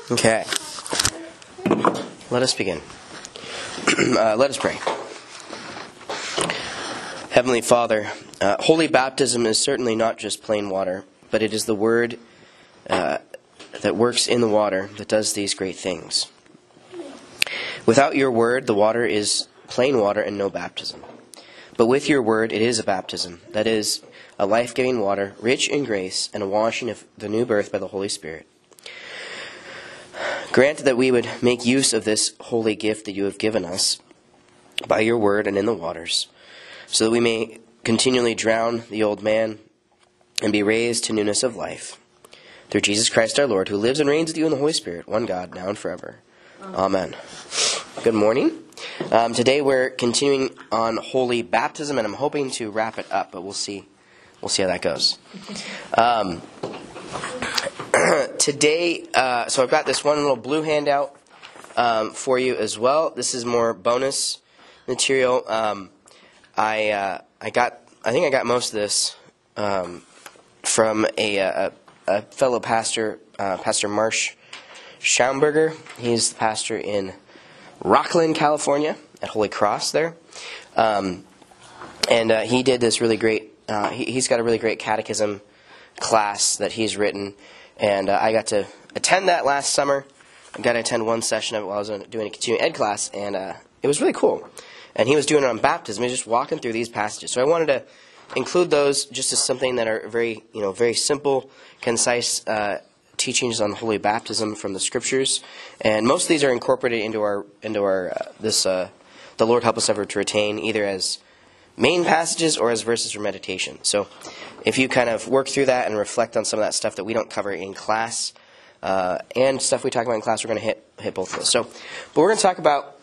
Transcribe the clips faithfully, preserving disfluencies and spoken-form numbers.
Okay. Let us begin. uh, let us pray. Heavenly Father, uh, holy baptism is certainly not just plain water, but it is the Word uh, that works in the water that does these great things. Without your Word, the water is plain water and no baptism. But with your Word, it is a baptism, that is, a life-giving water, rich in grace, and a washing of the new birth by the Holy Spirit. Grant that we would make use of this holy gift that you have given us by your word and in the waters, so that we may continually drown the old man and be raised to newness of life. Through Jesus Christ our Lord, who lives and reigns with you in the Holy Spirit, one God, now and forever. Amen. Good morning. Um, today we're continuing on holy baptism, and I'm hoping to wrap it up, but we'll see. We'll see how that goes. Um, Today, uh, so I've got this one little blue handout um, for you as well. This is more bonus material. Um, I uh, I got I think I got most of this um, from a, a, a fellow pastor, uh, Pastor Marsh Schaumburger. He's the pastor in Rocklin, California, at Holy Cross there, um, and uh, he did this really great. Uh, he, he's got a really great catechism class that he's written. And uh, I got to attend that last summer. I got to attend one session of it while I was doing a continuing ed class, and uh, it was really cool. And he was doing it on baptism. He was just walking through these passages. So I wanted to include those just as something that are very, you know, very simple, concise uh, teachings on holy baptism from the Scriptures. And most of these are incorporated into our into our uh, this uh, the Lord help us ever to retain, either as main passages or as verses for meditation. So if you kind of work through that and reflect on some of that stuff that we don't cover in class uh, and stuff we talk about in class, we're going to hit hit both of those. So, but we're going to talk about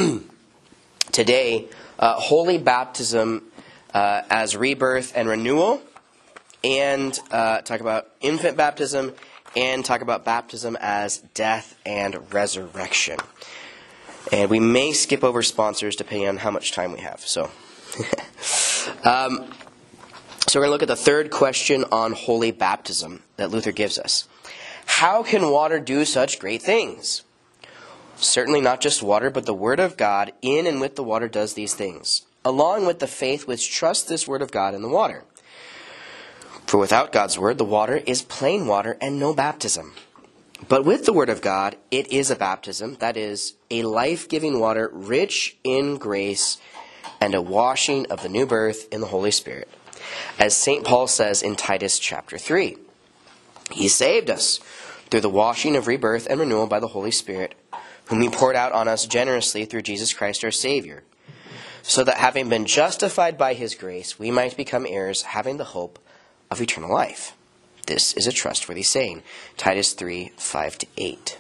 today uh, holy baptism uh, as rebirth and renewal, and uh, talk about infant baptism, and talk about baptism as death and resurrection. And we may skip over sponsors depending on how much time we have. So. um, so we're going to look at the third question on holy baptism that Luther gives us. How can water do such great things? Certainly not just water, but the Word of God in and with the water does these things, along with the faith which trusts this Word of God in the water. For without God's Word, the water is plain water and no baptism. But with the Word of God, it is a baptism, that is, a life-giving water rich in grace and a washing of the new birth in the Holy Spirit. As Saint Paul says in Titus chapter three, He saved us through the washing of rebirth and renewal by the Holy Spirit, whom He poured out on us generously through Jesus Christ our Savior, so that having been justified by His grace, we might become heirs, having the hope of eternal life. This is a trustworthy saying. Titus three, five to eight.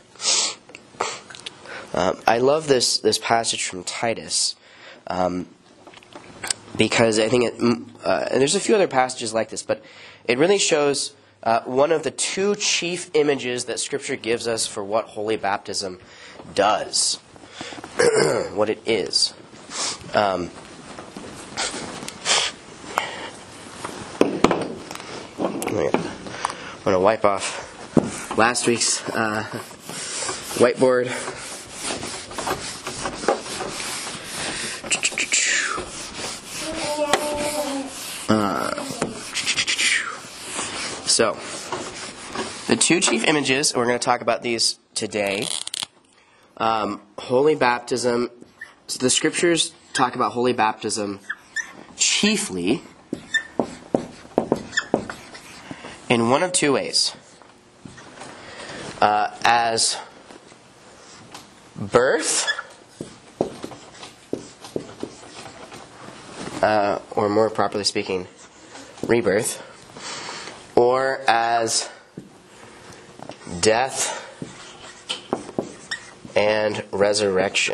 Um, I love this, this passage from Titus. Um, Because I think it, uh, and there's a few other passages like this, but it really shows uh, one of the two chief images that Scripture gives us for what holy baptism does, what it is. Um, I'm going to wipe off last week's uh, whiteboard. So, the two chief images, we're going to talk about these today. Um, holy baptism. So the Scriptures talk about holy baptism chiefly in one of two ways. Uh, as birth, uh, or more properly speaking, rebirth, or as death and resurrection.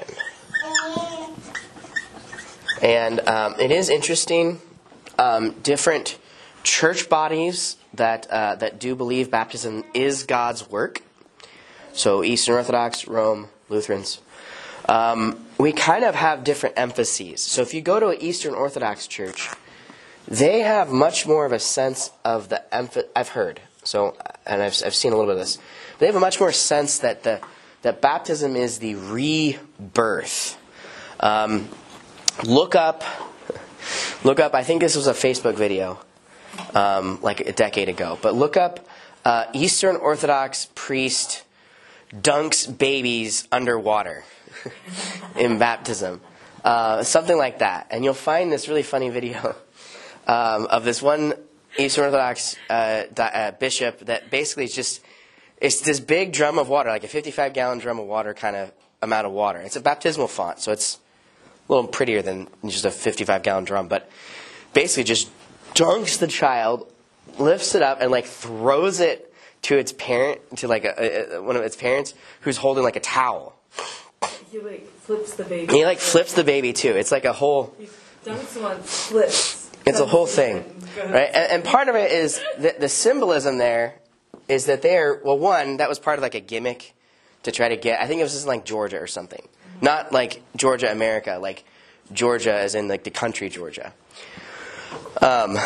And um, it is interesting, um, different church bodies that uh, that do believe baptism is God's work. So Eastern Orthodox, Rome, Lutherans. Um, we kind of have different emphases. So if you go to an Eastern Orthodox church, they have much more of a sense of the emphasis. I've heard So, and I've, I've seen a little bit of this. They have a much more sense that the that baptism is the rebirth. Um, look up, look up. I think this was a Facebook video, um, like a decade ago. But look up uh, Eastern Orthodox priest dunks babies underwater in baptism, uh, something like that, and you'll find this really funny video um, of this one Eastern Orthodox uh, di- uh, bishop that basically is just, it's this big drum of water, like a fifty-five gallon drum of water kind of amount of water. It's a baptismal font, so it's a little prettier than just a fifty-five gallon drum, but basically just dunks the child, lifts it up, and like throws it to its parent, to like a, a, one of its parents, who's holding like a towel. He like flips the baby. He like flips the baby too. It's like a whole... He dunks once, flips. It's a whole thing, right? And, and part of it is the, the symbolism there is that they're, well, one, that was part of like a gimmick to try to get, I think it was just like Georgia or something. Not like Georgia, America, like Georgia as in like the country Georgia. Um,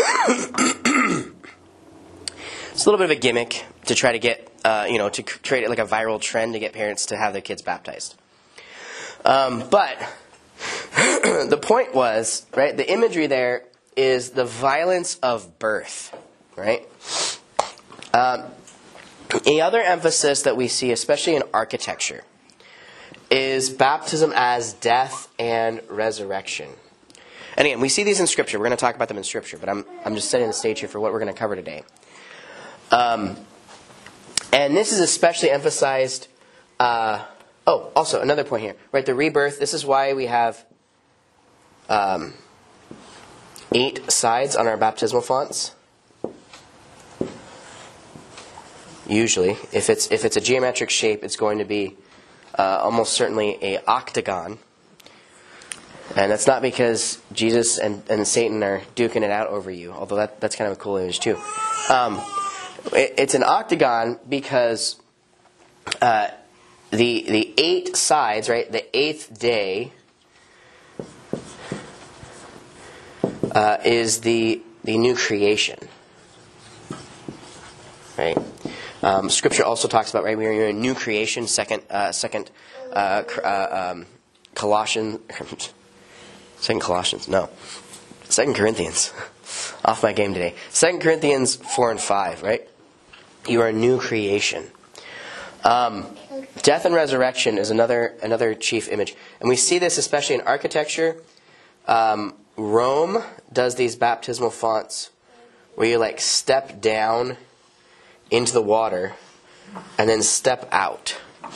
it's a little bit of a gimmick to try to get, uh, you know, to create like a viral trend to get parents to have their kids baptized. Um, but the point was, right, the imagery there is the violence of birth, right? Um, the other emphasis that we see, especially in architecture, is baptism as death and resurrection. And again, we see these in Scripture. We're going to talk about them in Scripture, but I'm I'm just setting the stage here for what we're going to cover today. Um, and this is especially emphasized. Uh, oh, also another point here, right? The rebirth. This is why we have um, eight sides on our baptismal fonts. Usually, if it's if it's a geometric shape, it's going to be uh, almost certainly a octagon. And that's not because Jesus and, and Satan are duking it out over you, although that, that's kind of a cool image too. Um, it, it's an octagon because uh, the the eight sides, right? The eighth day uh, is the the new creation, right? Um, scripture also talks about, right? We are in a new creation. Second, uh, second, uh, uh, um, Colossians. Second Colossians, no. Second Corinthians. Off my game today. Second Corinthians four and five, right? You are a new creation. Um, death and resurrection is another another chief image. And we see this especially in architecture. Um, Rome does these baptismal fonts where you like step down into the water and then step out.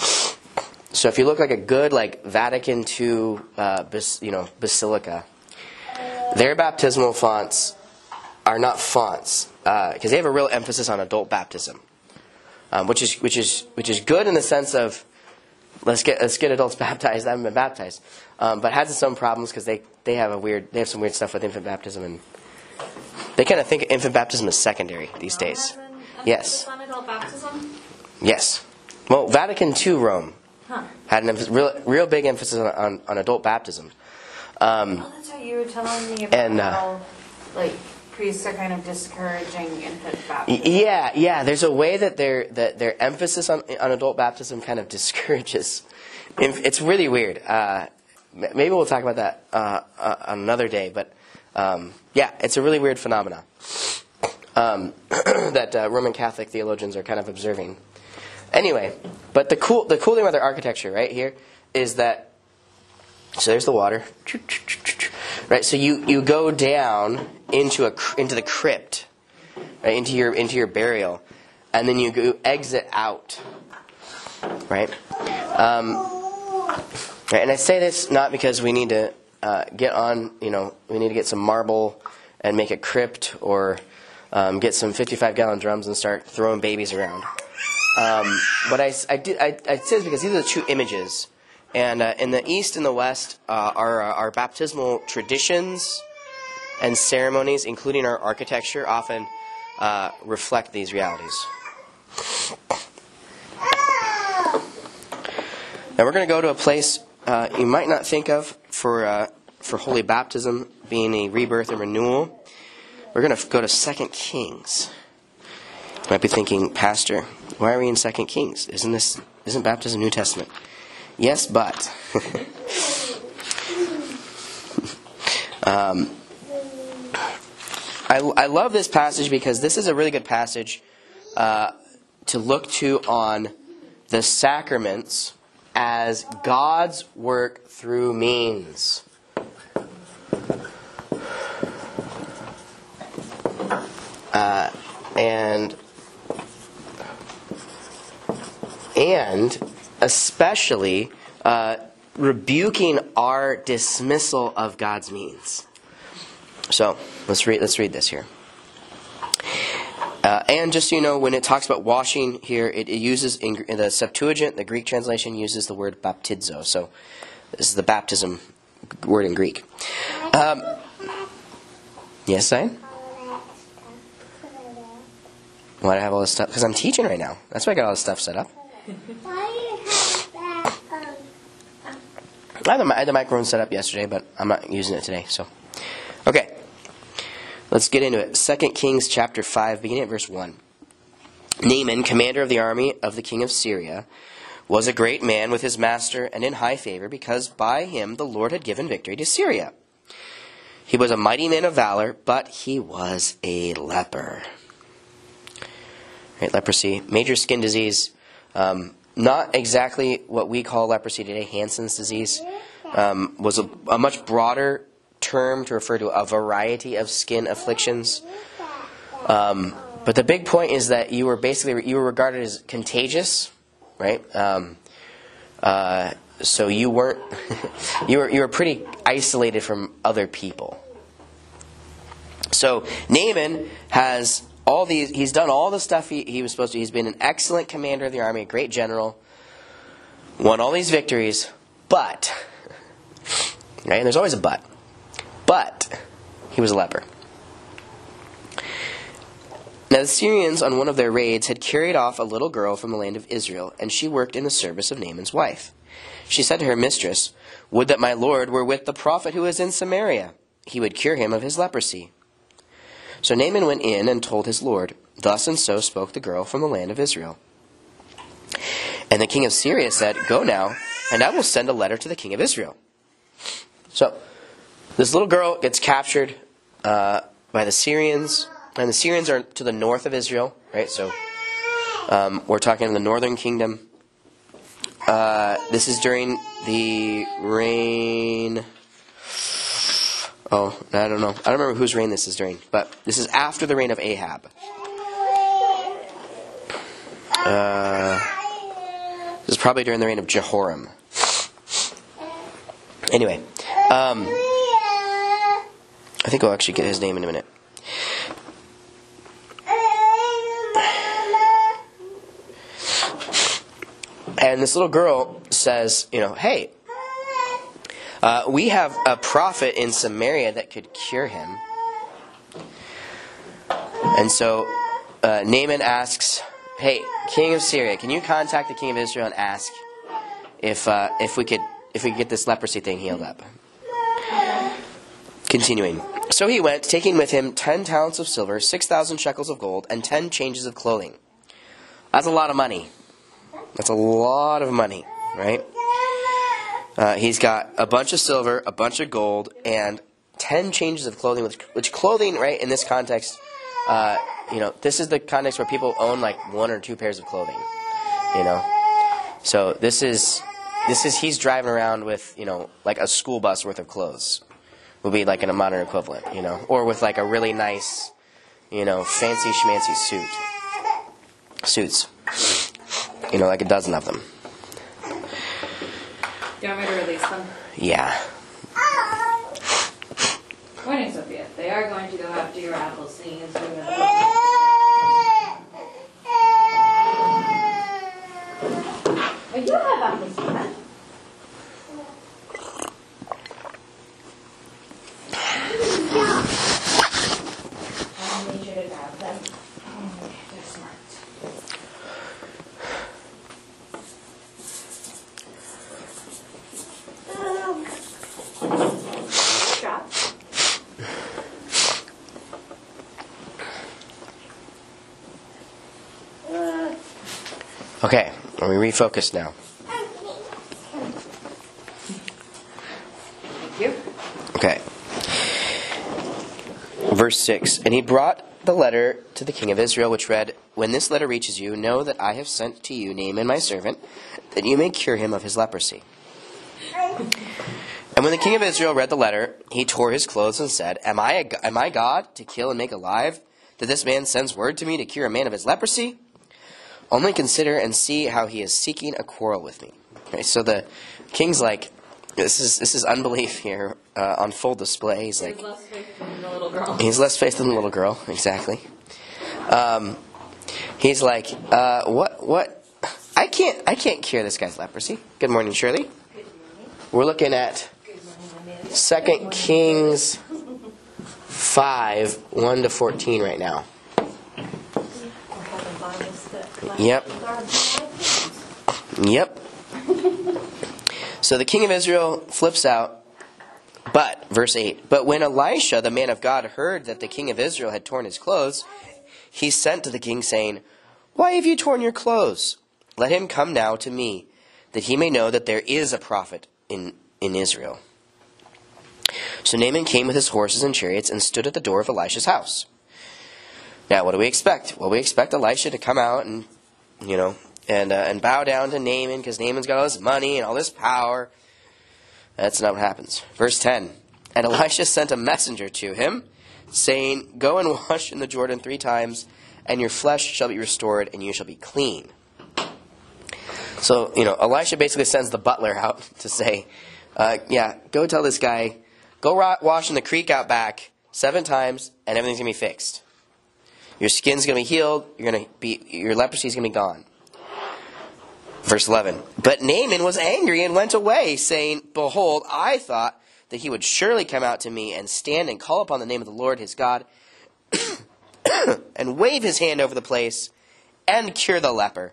So if you look like a good like Vatican two, uh, bas- you know, basilica, their baptismal fonts are not fonts because uh, they have a real emphasis on adult baptism, um, which is which is which is good in the sense of let's get let's get adults baptized that haven't been baptized, um, but has its own problems because they, they have a weird they have some weird stuff with infant baptism and they kind of think infant baptism is secondary these days. Yes. On adult baptism? Yes. Well, Vatican two Rome. Huh. Had a emphasis, real, real big emphasis on, on, on adult baptism. Um, oh, that's right. You were telling me about and, uh, how, like, priests are kind of discouraging infant baptism. Yeah, yeah. There's a way that their that their emphasis on on adult baptism kind of discourages. It's really weird. Uh, maybe we'll talk about that uh, uh, on another day. But um, yeah, it's a really weird phenomenon um, that uh, Roman Catholic theologians are kind of observing. Anyway, but the cool the cool thing about their architecture right here is that, so there's the water, right? So you, you go down into a into the crypt, right? Into your into your burial, and then you go exit out, right? Um, right? And I say this not because we need to uh, get on, you know, we need to get some marble and make a crypt, or um, get some fifty-five gallon drums and start throwing babies around. Um, but I, I, did, I, I say this because these are the two images. And uh, in the East and the West, uh, our, our baptismal traditions and ceremonies, including our architecture, often uh, reflect these realities. Now we're going to go to a place uh, you might not think of for uh, for holy baptism being a rebirth and renewal. We're going to go to Second Kings. You might be thinking, Pastor, why are we in Second Kings? Isn't this isn't baptism New Testament? Yes, but um, I, I love this passage because this is a really good passage uh, to look to on the sacraments as God's work through means. Uh, and and especially uh, rebuking our dismissal of God's means. So let's read. Let's read this here. Uh, and just so you know, when it talks about washing here, it, it uses in, in the Septuagint, the Greek translation uses the word baptizo. So this is the baptism word in Greek. Um, yes, Zion? Why do I have all this stuff? Because I'm teaching right now. That's why I got all this stuff set up. I had, the, I had the microphone set up yesterday, but I'm not using it today. So, okay. Let's get into it. Second Kings chapter five, beginning at verse one. Naaman, commander of the army of the king of Syria, was a great man with his master and in high favor, because by him the Lord had given victory to Syria. He was a mighty man of valor, but he was a leper. Right, leprosy, major skin disease, um, not exactly what we call leprosy today, Hansen's disease, um, was a, a much broader term to refer to a variety of skin afflictions. Um, but the big point is that you were basically you were regarded as contagious, right? Um, uh, so you weren't you were you were pretty isolated from other people. So Naaman has all these. He's done all the stuff he, he was supposed to. He's been an excellent commander of the army, a great general, won all these victories, but right, and there's always a but. But he was a leper. Now the Syrians, on one of their raids, had carried off a little girl from the land of Israel, and she worked in the service of Naaman's wife. She said to her mistress, "Would that my lord were with the prophet who is in Samaria. He would cure him of his leprosy." So Naaman went in and told his lord. Thus and so spoke the girl from the land of Israel. And the king of Syria said, "Go now, and I will send a letter to the king of Israel." So this little girl gets captured uh, by the Syrians, and the Syrians are to the north of Israel, right? So um, we're talking in the northern kingdom. Uh, this is during the reign. Oh, I don't know. I don't remember whose reign this is during, but this is after the reign of Ahab. Uh, this is probably during the reign of Jehoram. Anyway, um, I think I'll actually get his name in a minute. And this little girl says, you know, hey, uh, we have a prophet in Samaria that could cure him. And so uh, Naaman asks, hey, king of Syria, can you contact the king of Israel and ask if uh, if we could if we could get this leprosy thing healed up? Continuing. So he went, taking with him ten talents of silver, six thousand shekels of gold, and ten changes of clothing. That's a lot of money. That's a lot of money, right? Uh, he's got a bunch of silver, a bunch of gold, and ten changes of clothing. Which, which clothing, right, in this context, uh, you know, this is the context where people own like one or two pairs of clothing, you know. So this is this is he's driving around with, you know, like a school bus worth of clothes. Would be like in a modern equivalent, you know, or with like a really nice, you know, fancy schmancy suit. Suits. You know, like a dozen of them. Do you want me to release them? Yeah. Morning, Sophia. They are going to go after your apples, seeing as we were. Oh, you have apples, huh? I need you to grab them. They're smart. Drop. Okay, let me refocus now. Thank you. Okay. Verse six. And he brought the letter to the king of Israel, which read, When this letter reaches you, know that I have sent to you Naaman my servant, that you may cure him of his leprosy. And when the king of Israel read the letter, he tore his clothes and said, Am I, a, am I God to kill and make alive, that this man sends word to me to cure a man of his leprosy? Only consider and see how he is seeking a quarrel with me. Okay, so the king's like, this is this is unbelief here uh, on full display. He's like, He's less faith than the little girl. He's less faith than the little girl, exactly. Um, he's like, uh, what what? I can't I can't cure this guy's leprosy. Good morning, Shirley. Good morning. We're looking at Good morning, Amanda. Second Kings five one to fourteen right now. Yep. Yep. So the king of Israel flips out. But, verse eight, But when Elisha, the man of God, heard that the king of Israel had torn his clothes, he sent to the king, saying, Why have you torn your clothes? Let him come now to me, that he may know that there is a prophet in, in Israel. So Naaman came with his horses and chariots and stood at the door of Elisha's house. Now, what do we expect? Well, we expect Elisha to come out and, you know, and uh, and bow down to Naaman, because Naaman's got all this money and all this power. That's not what happens. Verse ten. And Elisha sent a messenger to him, saying, Go and wash in the Jordan three times, and your flesh shall be restored, and you shall be clean. So, you know, Elisha basically sends the butler out to say, uh, yeah, go tell this guy, go wash in the creek out back seven times, and everything's going to be fixed. Your skin's going to be healed. You're going to be, your leprosy is going to be gone. Verse eleven. But Naaman was angry and went away, saying, Behold, I thought that he would surely come out to me and stand and call upon the name of the Lord his God and wave his hand over the place and cure the leper.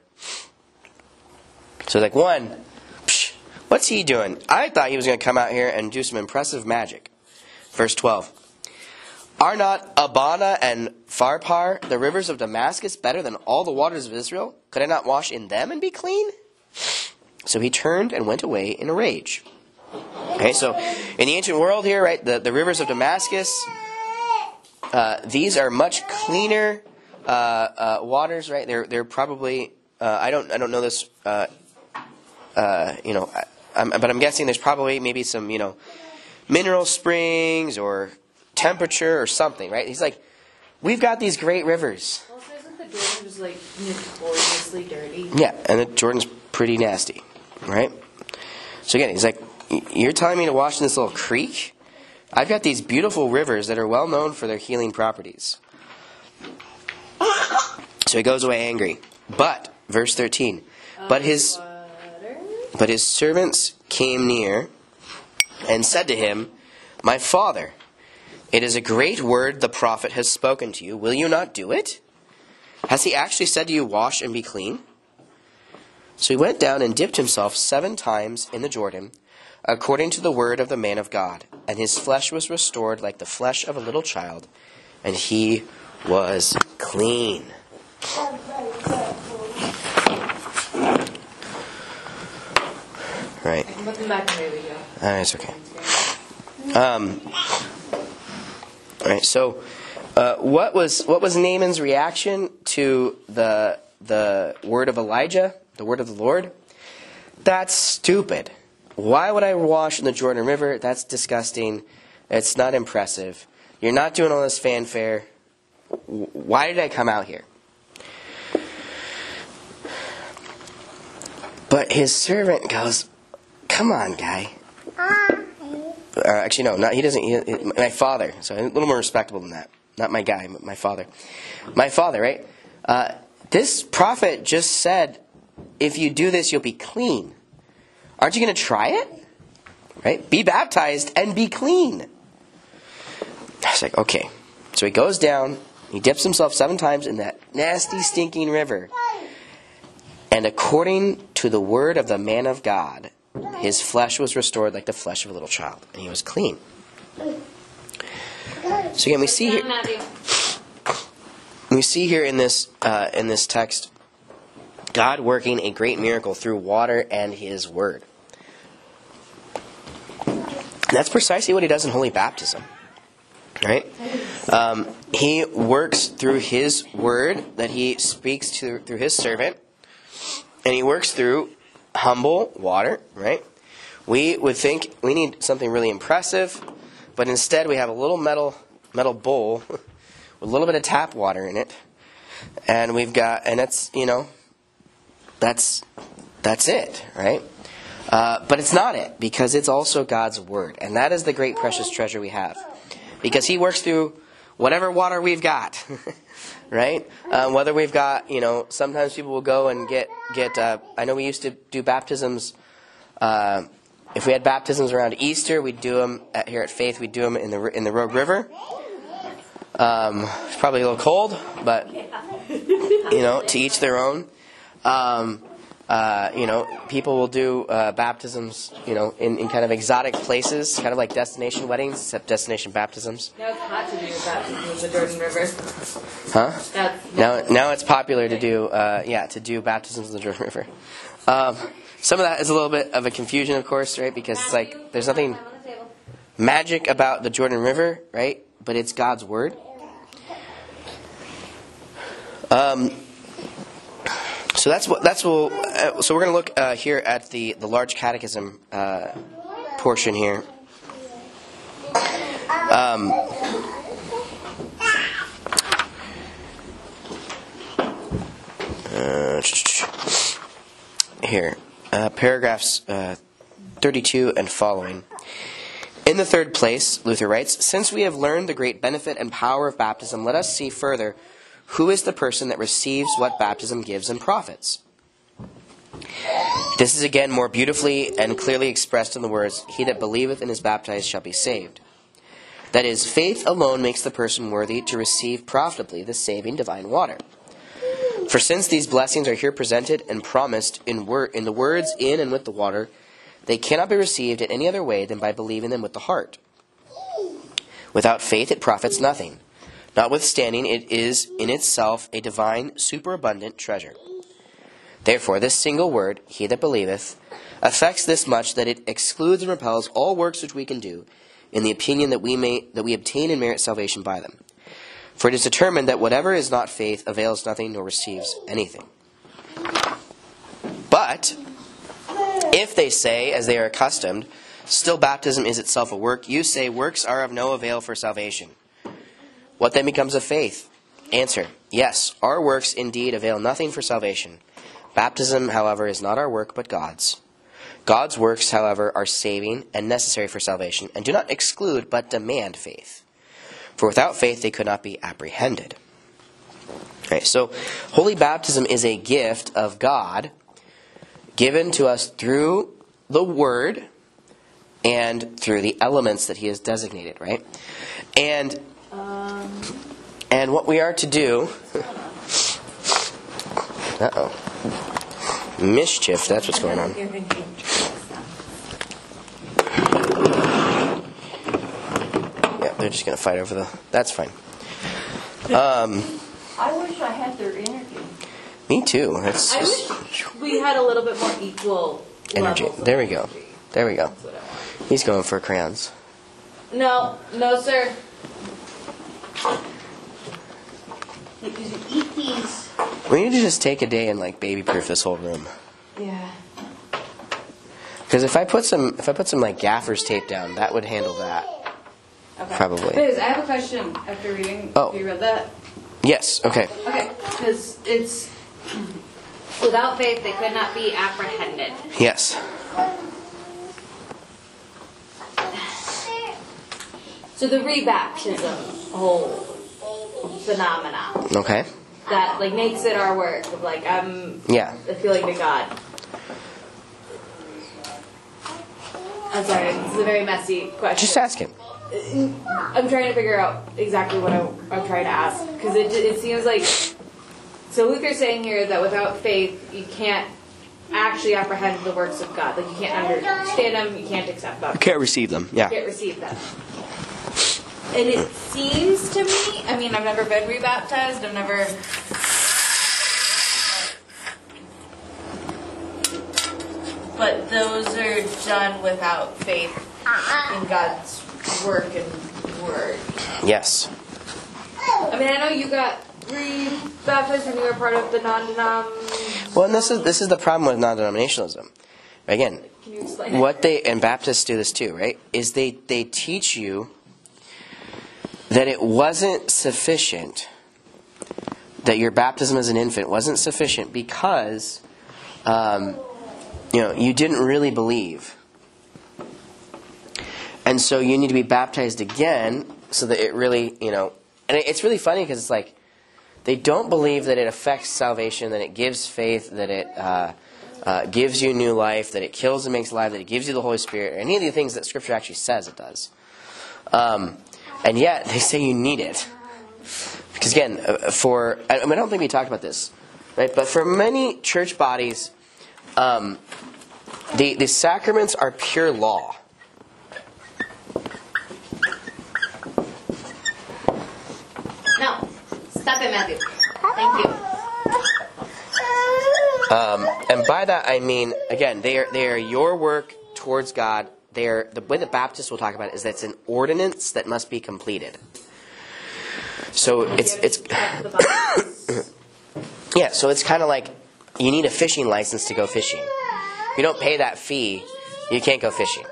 So like, one, psh, what's he doing? I thought he was going to come out here and do some impressive magic. Verse twelve. Are not Abana and Pharpar, the rivers of Damascus, better than all the waters of Israel? Could I not wash in them and be clean? So he turned and went away in a rage. Okay, so in the ancient world here, right, the, the rivers of Damascus, uh, these are much cleaner uh, uh, waters, right? They're they're probably uh, I don't I don't know this, uh, uh, you know, I, I'm, but I'm guessing there's probably maybe some, you know, mineral springs or temperature or something, right? He's like, we've got these great rivers. Also, isn't the Jordan just like notoriously dirty? Yeah, and the Jordan's pretty nasty, right? So again, he's like, you're telling me to wash in this little creek? I've got these beautiful rivers that are well known for their healing properties. So he goes away angry. But, verse thirteen, but his, but his servants came near and said to him, My father, it is a great word the prophet has spoken to you. Will you not do it? Has he actually said to you, Wash and be clean? So he went down and dipped himself seven times in the Jordan, according to the word of the man of God. And his flesh was restored like the flesh of a little child, and he was clean. Right. I can put them back in. There we go. Ah, it's okay. Um... All right, so uh, what was what was Naaman's reaction to the the word of Elijah, the word of the Lord? That's stupid. Why would I wash in the Jordan River? That's disgusting. It's not impressive. You're not doing all this fanfare. Why did I come out here? But his servant goes, "Come on, guy." Uh, actually, no, not he doesn't. He, he, my father, so a little more respectable than that. Not my guy, but my father. My father, right? Uh, this prophet just said, if you do this, you'll be clean. Aren't you going to try it? Right? Be baptized and be clean. I was like, okay. So he goes down, he dips himself seven times in that nasty, stinking river. And according to the word of the man of God, his flesh was restored like the flesh of a little child, and he was clean. So again, we see here, we see here in this uh, in this text God working a great miracle through water and His Word. And that's precisely what He does in Holy Baptism. Right? Um, he works through His Word that He speaks to through His servant. And He works through humble water, right? We would think we need something really impressive, but instead we have a little metal metal bowl with a little bit of tap water in it. And we've got, and that's, you know, that's that's it, right? Uh, but it's not it, because it's also God's Word. And that is the great precious treasure we have. Because He works through whatever water we've got, right? Um, whether we've got, you know, sometimes people will go and get, get uh, I know we used to do baptisms, uh, if we had baptisms around Easter, we'd do them at, here at Faith, we'd do them in the in the Rogue River. Um, it's probably a little cold, but, you know, to each their own. Um, uh, you know, people will do uh, baptisms, you know, in, in kind of exotic places, kind of like destination weddings, except destination baptisms. Now it's hot to do baptisms in the Jordan River. Huh? That's, Now, now it's popular to do, uh, yeah, to do baptisms in the Jordan River. Um, some of that is a little bit of a confusion, of course, right? Because it's like there's nothing magic about the Jordan River, right? But it's God's Word. Um. So that's what that's what. Uh, so we're going to look uh, here at the the large catechism uh, portion here. Um, uh, here, uh, paragraphs uh, thirty-two and following. In the third place, Luther writes, "Since we have learned the great benefit and power of baptism, let us see further who is the person that receives what baptism gives and profits. This is again more beautifully and clearly expressed in the words, 'He that believeth and is baptized shall be saved.' That is, faith alone makes the person worthy to receive profitably the saving divine water. For since these blessings are here presented and promised in, wor- in the words in and with the water, they cannot be received in any other way than by believing them with the heart. Without faith it profits nothing. Notwithstanding, it is in itself a divine, superabundant treasure. Therefore, this single word, 'he that believeth,' affects this much that it excludes and repels all works which we can do, in the opinion that we may that we obtain and merit salvation by them. For it is determined that whatever is not faith avails nothing nor receives anything. But if they say, as they are accustomed, still baptism is itself a work, you say works are of no avail for salvation. What then becomes of faith? Answer, yes, our works indeed avail nothing for salvation. Baptism, however, is not our work, but God's. God's works, however, are saving and necessary for salvation, and do not exclude, but demand faith. For without faith they could not be apprehended." Right, so, holy baptism is a gift of God given to us through the Word and through the elements that He has designated, right? And Um, and what we are to do, uh-oh, mischief, that's what's going on. Yeah, they're just going to fight over the, that's fine. Um, I wish I had their energy. Me too. That's I just wish we had a little bit more equal energy. levels of There we go. energy. There we go. That's what I want. He's going for crayons. No, no, sir. Because you eat these. We need to just take a day and like baby-proof this whole room. Yeah. Because if I put some, if I put some like gaffer's tape down, that would handle that. Okay. Probably. Liz, I have a question after reading. Oh. Have you read that? Yes. Okay. Okay. Because it's without faith they could not be apprehended. Yes. So the rebaptism whole phenomenon Okay. that like makes it our work of like I'm Yeah. appealing to God. I'm sorry, this is a very messy question. Just ask him. I'm trying to figure out exactly what I, I'm trying to ask because it it seems like so Luther's saying here that without faith you can't actually apprehend the works of God. Like you can't understand them, you can't accept them, I can't receive them. you Yeah. can't receive them. And it seems to me, I mean, I've never been rebaptized. I've never But those are done without faith in God's work and word. Yes. I mean, I know you got re-baptized when you were part of the non-denom. Well, and this is this is the problem with non-denominationalism. Again, Can you explain it? what they and Baptists do this too, right? Is they they teach you that it wasn't sufficient, that your baptism as an infant wasn't sufficient because um, you know you didn't really believe, and so you need to be baptized again so that it really, you know. And it's really funny because it's like they don't believe that it affects salvation, that it gives faith, that it uh, uh, gives you new life, that it kills and makes alive, that it gives you the Holy Spirit, or any of the things that Scripture actually says it does. Um, and yet they say you need it. Because again, for I, mean, I don't think we talked about this, right? But for many church bodies, um, the the sacraments are pure law. No. Stop it, Matthew. Thank you. Um, and by that I mean, again, they are they are your work towards God. They are, the way the Baptists will talk about it is that it's an ordinance that must be completed. So it's it's yeah. So it's kind of like you need a fishing license to go fishing. If you don't pay that fee, you can't go fishing.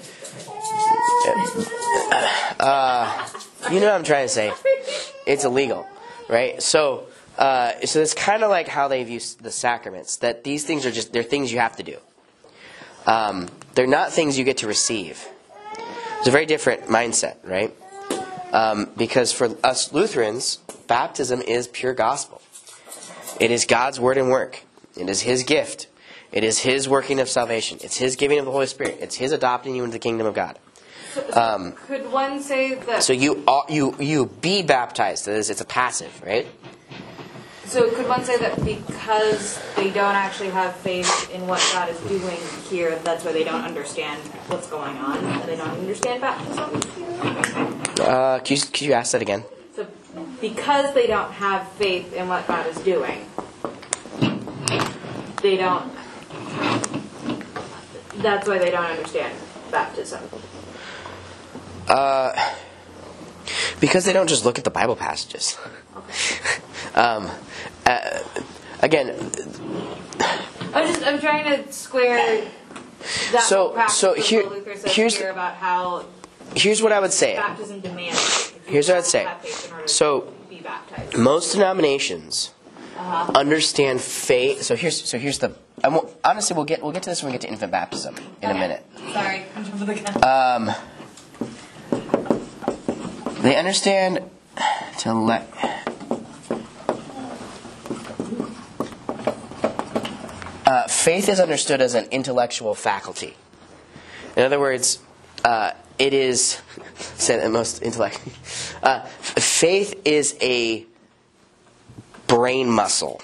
Uh, you know what I'm trying to say? It's illegal, right? So, uh, so it's kind of like how they view the sacraments. That these things are just they're things you have to do. Um, they're not things you get to receive. It's a very different mindset, right? Um, because for us Lutherans, baptism is pure gospel. It is God's word and work. It is His gift. It is His working of salvation. It's His giving of the Holy Spirit. It's His adopting you into the kingdom of God. Um, Could one say that? so you ought- you you be baptized. That is, it's a passive, right? So could one say that because they don't actually have faith in what God is doing here, that's why they don't understand what's going on? That they don't understand baptism? Uh, can you can you ask that again? So because they don't have faith in what God is doing, they don't. That's why they don't understand baptism. Uh, because they don't just look at the Bible passages. um, uh, again, I'm just I'm trying to square that So- practice so with here- what Luther says here's- here about how here's what I would say. baptism demands. faith. You Here's what have I'd to say. have faith in order So- to be baptized. Most denominations Uh-huh. understand faith. So here's so here's the. I won't, honestly, we'll get we'll get to this when we get to infant baptism in a Okay. minute. Sorry, I'm jumping the gun. Um, they understand to let. Uh, faith is understood as an intellectual faculty. In other words, uh, it is said the most intellect. Uh, faith is a brain muscle.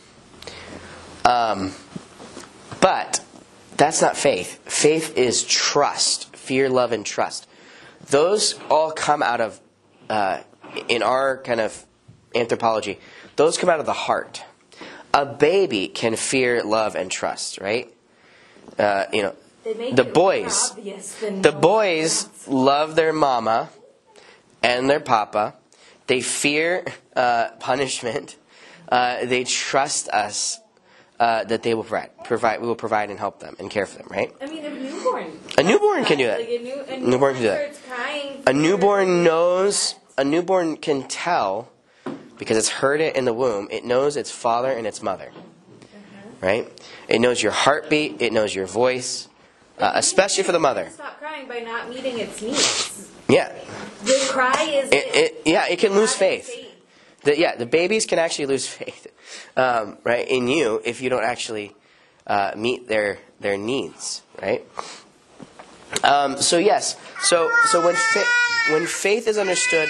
Um, but that's not faith. Faith is trust, fear, love, and trust. Those all come out of, uh, in our kind of anthropology, those come out of the heart. A baby can fear, love, and trust, right? Uh, you know, They make the it more boys, obvious than the no one boys else. love their mama and their papa. They fear uh, punishment. Uh, they trust us uh, that they will provide, provide. We will provide and help them and care for them, right? I mean, a newborn. A newborn can do that. Like a, new, a Newborn newborn can do that. starts crying. A newborn knows. A newborn can tell because it's heard it in the womb. It knows its father and its mother, right? It knows your heartbeat. It knows your voice, uh, especially for the mother. Stop crying by not meeting its needs. Yeah, The cry is. it, it yeah it can lose not faith. faith. The, yeah, the babies can actually lose faith, um, right, in you if you don't actually uh, meet their their needs, right? Um, so yes, so so when fa- when faith is understood,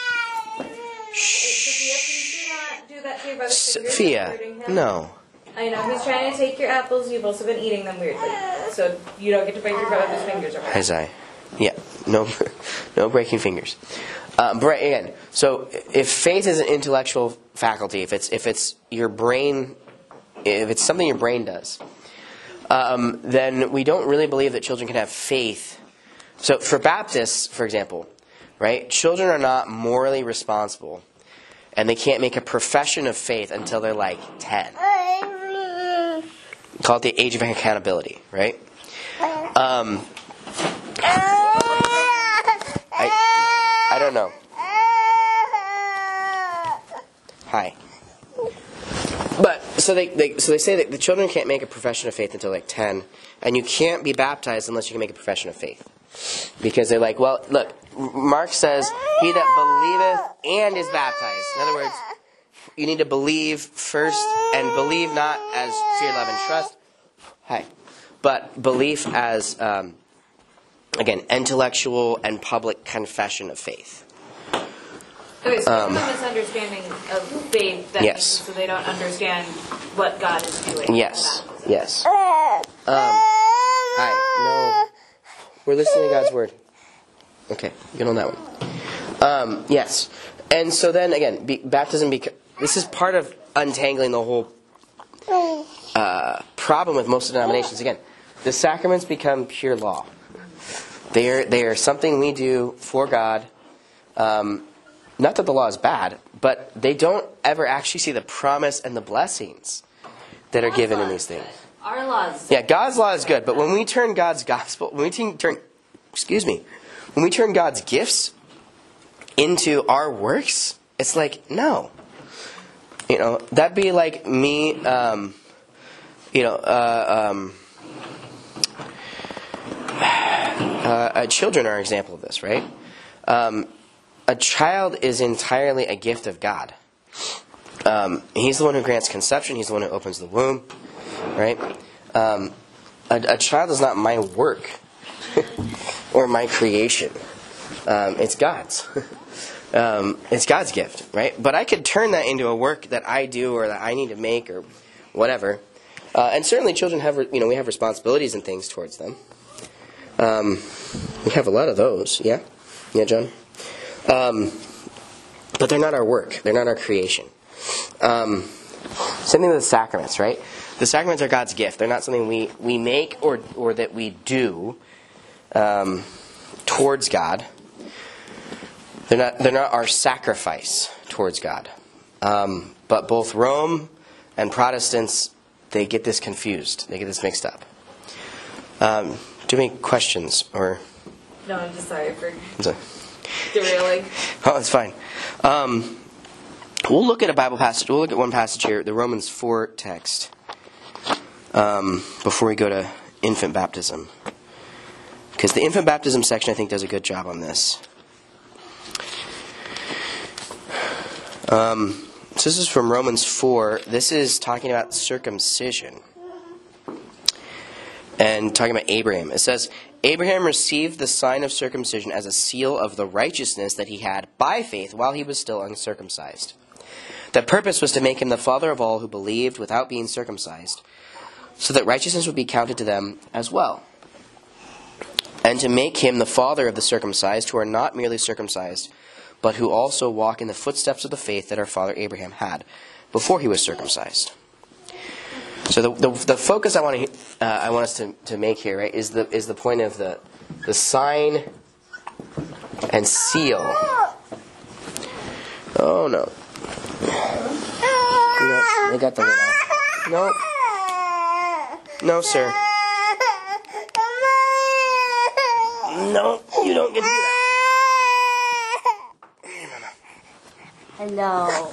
Sophia, please do not do that to your brother's fingers. Sophia, It's hurting him. no, I know he's trying to take your apples. You've also been eating them weirdly, so you don't get to break your brother's fingers. Over. Isaiah, yeah, no, no breaking fingers. Um, but right, again, so if faith is an intellectual faculty, if it's if it's your brain, if it's something your brain does, um, then we don't really believe that children can have faith. So for Baptists, for example, right, children are not morally responsible, and they can't make a profession of faith until they're like ten. Call it the age of accountability, right? Um, I, I don't know. Hi. But so they, they so they say that the children can't make a profession of faith until like ten, and you can't be baptized unless you can make a profession of faith, because they're like, well, look, Mark says, "He that believeth and is baptized." In other words, you need to believe first, and believe not as fear, love, and trust. Hi, but belief as um, again intellectual and public confession of faith. Okay, so Um, there's a misunderstanding of faith that yes. means, so they don't understand what God is doing. Yes, yes. Um, hi, no, we're listening to God's word. Okay, get on that one. Um, yes, and so then again, be, baptism. Beca- this is part of untangling the whole uh, problem with most denominations. Again, the sacraments become pure law. They are they are something we do for God. Um, not that the law is bad, but they don't ever actually see the promise and the blessings that are given in these things. Our laws. Yeah, God's law is good, but when we turn God's gospel, when we t- turn, excuse me, when we turn God's gifts into our works, it's like, no. You know, that'd be like me, um, you know, uh, um, uh, uh, children are an example of this, right? Um, a child is entirely a gift of God. Um, he's the one who grants conception. He's the one who opens the womb, right? Um, a, a child is not my work or my creation. Um, it's God's. um, it's God's gift, right? But I could turn that into a work that I do or that I need to make or whatever. Uh, and certainly, children have, you know, we have responsibilities and things towards them. Um, we have a lot of those, yeah, yeah, John. Um, but they're not our work. They're not our creation. Um, same thing with the sacraments, right? The sacraments are God's gift. They're not something we, we make or or that we do um, towards God. They're not they're not our sacrifice towards God. Um, but both Rome and Protestants, they get this confused. They get this mixed up. Um, do you have any questions or? No, I'm just sorry for So, derailing. oh, it's fine. Um, we'll look at a Bible passage. We'll look at one passage here, the Romans four text, um, before we go to infant baptism. Because the infant baptism section, I think, does a good job on this. Um, so this is from Romans four. This is talking about circumcision. And talking about Abraham. It says, Abraham received the sign of circumcision as a seal of the righteousness that he had by faith while he was still uncircumcised. The purpose was to make him the father of all who believed without being circumcised, so that righteousness would be counted to them as well. And to make him the father of the circumcised who are not merely circumcised, but who also walk in the footsteps of the faith that our father Abraham had before he was circumcised. So the the, the focus I want to uh, I want us to, to make here, right, is the is the point of the the sign and seal. Oh no! No, they got the lid off. No, no, sir. No, you don't get to do that. Hello.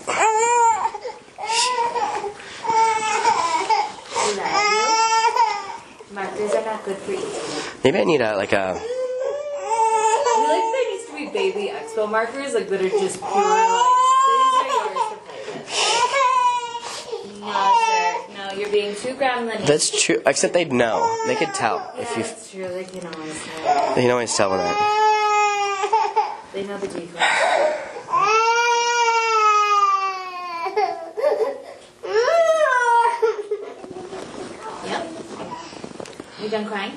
Markers are not good for you. Maybe I need a like a. I feel like there needs to be baby expo markers, like that are just pure, like, these are yours to play with. No, sir. No, you're being too gremlin. That's true. Except they'd know. They could tell if you. That's true. They can always tell. They can always tell when that. They know the difference. Yep. You done crying?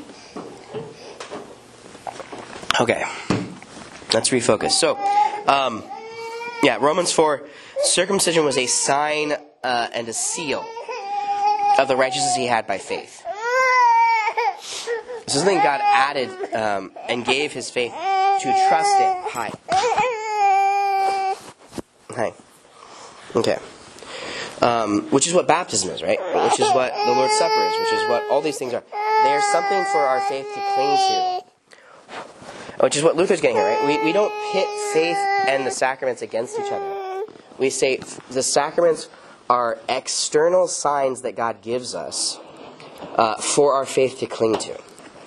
Okay. Let's refocus. So, um, yeah, Romans four, circumcision was a sign uh, and a seal of the righteousness he had by faith. This is something God added um, and gave his faith to trust in. Hi. Hi. Okay. Um, which is what baptism is, right? Which is what the Lord's Supper is, which is what all these things are. They are something for our faith to cling to. Which is what Luther's getting here, right? We, we don't pit faith and the sacraments against each other. We say the sacraments are external signs that God gives us uh, for our faith to cling to.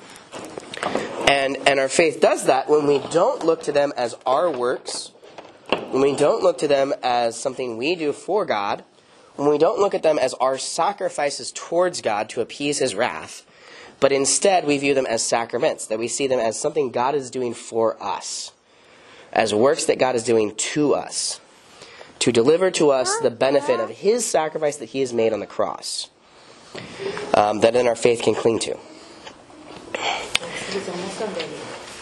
And, and our faith does that when we don't look to them as our works, when we don't look to them as something we do for God, when we don't look at them as our sacrifices towards God to appease his wrath, but instead we view them as sacraments, that we see them as something God is doing for us, as works that God is doing to us, to deliver to us the benefit of his sacrifice that he has made on the cross, um, that then our faith can cling to. It's almost done, baby.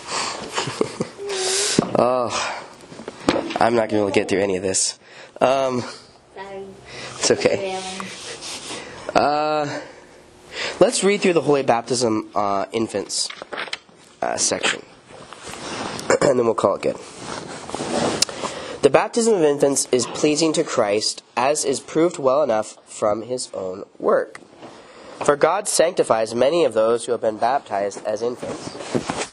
Oh, I'm not going to be able to get through any of this. Um, Sorry. it's okay. Uh, let's read through the Holy Baptism uh, Infants uh, section, and then we'll call it good. The baptism of infants is pleasing to Christ, as is proved well enough from his own work. For God sanctifies many of those who have been baptized as infants,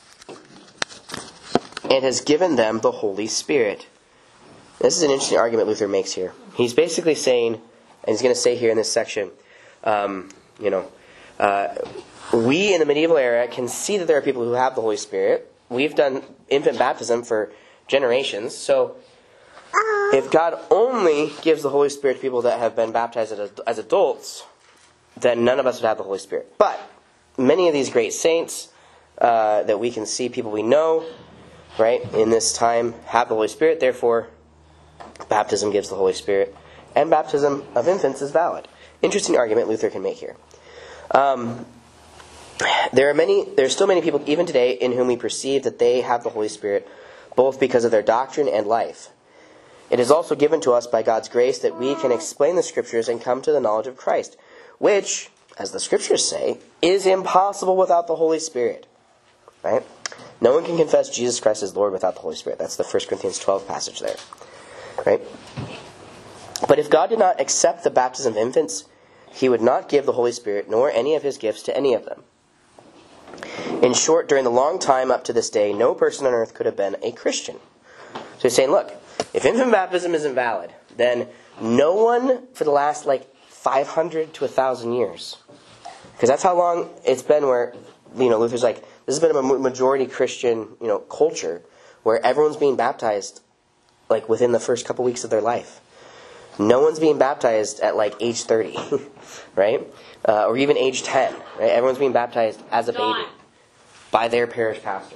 and has given them the Holy Spirit. This is an interesting argument Luther makes here. He's basically saying, and he's going to say here in this section, um, you know, uh, we in the medieval era can see that there are people who have the Holy Spirit. We've done infant baptism for generations, so if God only gives the Holy Spirit to people that have been baptized as, as adults, then none of us would have the Holy Spirit. But many of these great saints uh, that we can see, people we know, right, in this time, have the Holy Spirit. Therefore, baptism gives the Holy Spirit, and baptism of infants is valid. Interesting argument Luther can make here. Um, there are many. There are still many people, even today, in whom we perceive that they have the Holy Spirit, both because of their doctrine and life. It is also given to us by God's grace that we can explain the Scriptures and come to the knowledge of Christ, which, as the Scriptures say, is impossible without the Holy Spirit. Right? No one can confess Jesus Christ as Lord without the Holy Spirit. That's the First Corinthians twelve passage there. Right? But if God did not accept the baptism of infants, he would not give the Holy Spirit nor any of his gifts to any of them. In short, during the long time up to this day, no person on earth could have been a Christian. So he's saying, look, if infant baptism isn't valid, then no one for the last like five hundred to one thousand years, because that's how long it's been where, you know, Luther's like, this has been a majority Christian, you know, culture where everyone's being baptized like within the first couple weeks of their life. No one's being baptized at like age thirty, right? Uh, or even age ten, right? Everyone's being baptized as a baby by their parish pastor.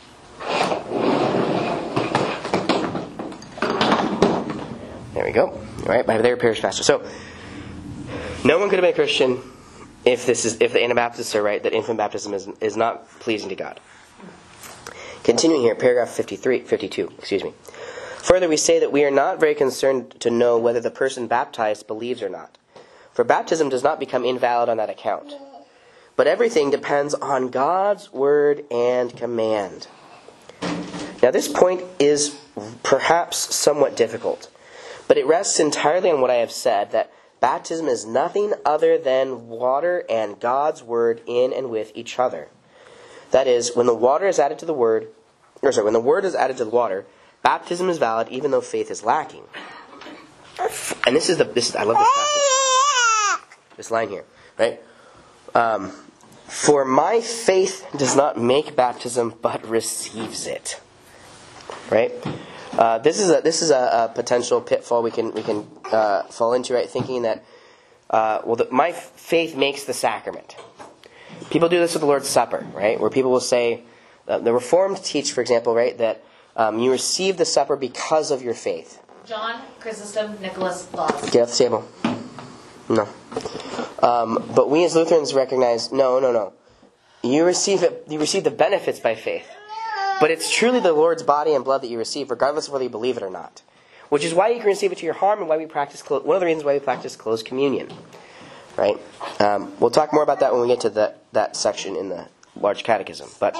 There we go. All right, by their parish pastor. So, no one could have been a Christian if this is if the Anabaptists are right that infant baptism is is not pleasing to God. Continuing here, paragraph fifty-three, fifty-two. Excuse me. Further, we say that we are not very concerned to know whether the person baptized believes or not, for baptism does not become invalid on that account. But everything depends on God's word and command. Now, this point is perhaps somewhat difficult, but it rests entirely on what I have said, that baptism is nothing other than water and God's word in and with each other. That is, when the water is added to the word, or sorry, when the word is added to the water, baptism is valid even though faith is lacking. And this is the this is, I love this passage. This line here, right? Um, For my faith does not make baptism, but receives it. Right? Uh, this is a this is a, a potential pitfall we can we can uh, fall into, right? Thinking that uh, well, the, my faith makes the sacrament. People do this with the Lord's Supper, right? Where people will say, uh, the Reformed teach, for example, right, that um, you receive the supper because of your faith. John Chrysostom Nicholas Laws. Get off the table. No. Um, but we as Lutherans recognize, no, no, no. You receive it. You receive the benefits by faith. But it's truly the Lord's body and blood that you receive, regardless of whether you believe it or not. Which is why you can receive it to your harm, and why we practice. Clo- one of the reasons why we practice closed communion, right? Um, we'll talk more about that when we get to that that section in the large catechism. But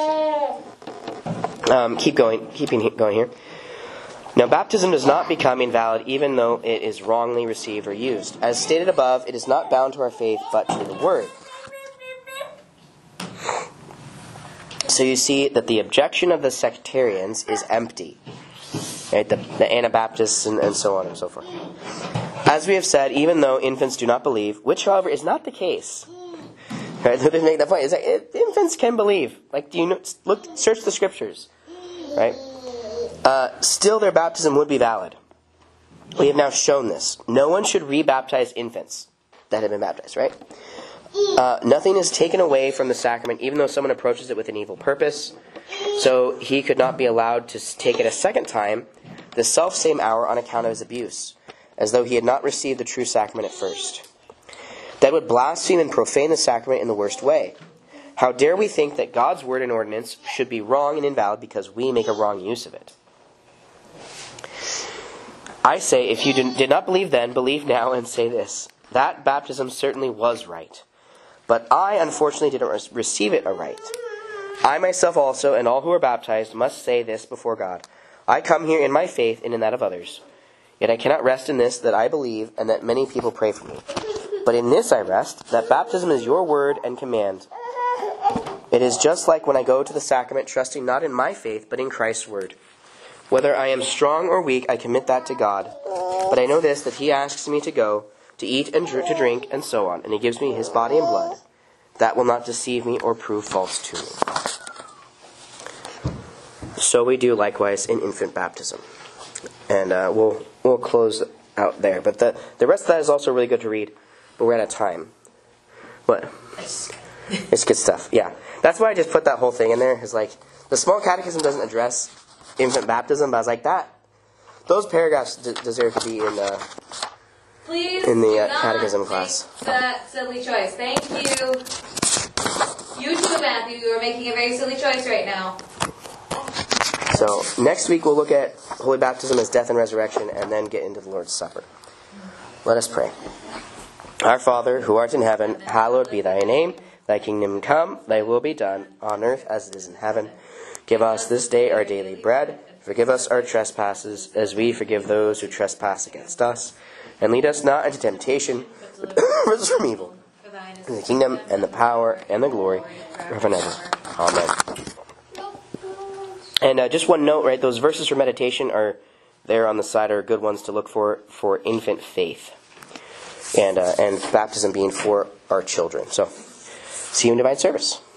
um, keep going, keeping going here. Now, baptism does not become invalid even though it is wrongly received or used. As stated above, it is not bound to our faith but to the Word. So you see that the objection of the sectarians is empty. Right? The, the Anabaptists and, and so on and so forth. As we have said, even though infants do not believe, which however is not the case. Right? They make that point. It's like, it, infants can believe. Like, do you know, look, search the scriptures. Right? Uh, still, their baptism would be valid. We have now shown this. No one should re-baptize infants that have been baptized, right? Uh, nothing is taken away from the sacrament, even though someone approaches it with an evil purpose. So he could not be allowed to take it a second time, the self-same hour, on account of his abuse, as though he had not received the true sacrament at first. That would blaspheme and profane the sacrament in the worst way. How dare we think that God's word and ordinance should be wrong and invalid because we make a wrong use of it? I say, if you did not believe then, believe now and say this. That baptism certainly was right. But I, unfortunately, didn't receive it aright. I myself also, and all who are baptized, must say this before God. I come here in my faith and in that of others. Yet I cannot rest in this, that I believe, and that many people pray for me. But in this I rest, that baptism is your word and command. It is just like when I go to the sacrament, trusting not in my faith, but in Christ's word. Whether I am strong or weak, I commit that to God. But I know this, that he asks me to go, to eat and dr- to drink, and so on, and he gives me his body and blood. That will not deceive me or prove false to me. So we do likewise in infant baptism. And uh, we'll we'll close out there. But the, the rest of that is also really good to read, but we're out of time. What? It's good stuff, yeah. That's why I just put that whole thing in there. Is like, the small catechism doesn't address infant baptism, but I was like, that, those paragraphs d- deserve to be in the, Please in the do uh, not catechism make class. that silly choice. Thank you. You too, Matthew. You are making a very silly choice right now. So, next week we'll look at Holy Baptism as death and resurrection, and then get into the Lord's Supper. Let us pray. Our Father, who art in heaven, hallowed be thy name. Thy kingdom come, thy will be done, on earth as it is in heaven. Give us this day our daily bread. Forgive us our trespasses, as we forgive those who trespass against us. And lead us not into temptation, but deliver us from evil. And the kingdom, and the power, and the glory, forever and ever. Amen. And uh, just one note, right? Those verses for meditation are there on the side, are good ones to look for for infant faith, and uh, and baptism being for our children. So, see you in divine service.